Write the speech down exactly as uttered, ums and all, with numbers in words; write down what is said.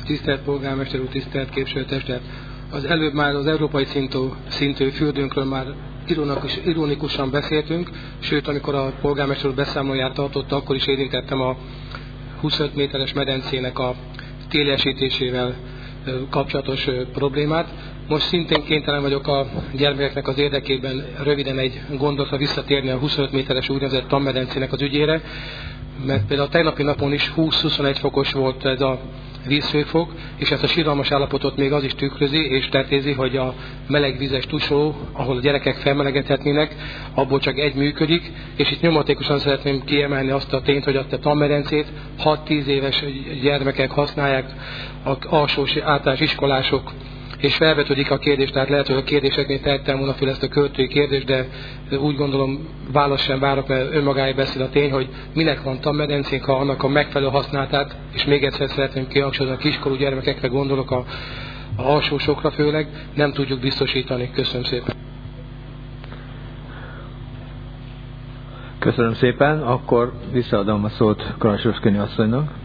Tisztelt polgármester úr, tisztelt képviselőtestet! Az előbb már az európai szintű, szintű fürdőnkről már ironikus, ironikusan beszéltünk, sőt, amikor a polgármester úr beszámolóját tartotta, akkor is érintettem a huszonöt méteres medencének a téliesítésével kapcsolatos problémát. Most szintén kénytelen vagyok a gyermekeknek az érdekében röviden egy gondolatra visszatérni a huszonöt méteres úgynevezett tanmedencének az ügyére, mert például a tegnapi napon is húsz-huszonegy fokos volt ez a vízhőfok, és ezt a siralmas állapotot még az is tükrözi és tetézi, hogy a melegvizes tusó, ahol a gyerekek felmelegedhetnének, abból csak egy működik, és itt nyomatékosan szeretném kiemelni azt a tényt, hogy a tanmedencét hat-tíz éves gyermekek használják, az alsós általános iskolások, és felvetődik a kérdés, tehát lehet, hogy a kérdéseknél tettem volna fel ezt a költői kérdést, de úgy gondolom választ sem várok, mert önmagáért beszél a tény, hogy minek van tanmedencénk, ha annak a megfelelő használatát, és még egyszer szeretném kihangsúlyozni, a kiskorú gyermekekre gondolok, a, a alsósokra főleg, nem tudjuk biztosítani. Köszönöm szépen. Köszönöm szépen, akkor visszaadom a szót Kalasovszki asszonynak.